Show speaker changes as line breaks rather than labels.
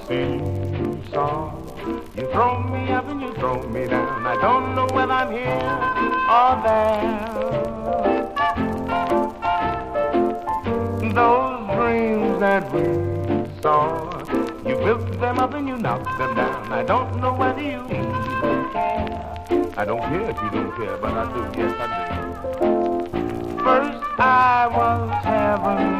seesaw. You throw me up and you throw me down. I don't know whether I'm here or there. Those dreams that we saw, you built them up and you knocked them down. I don't know whether you even care. I don't care if you don't care, but I do, yes I do. First I was heaven.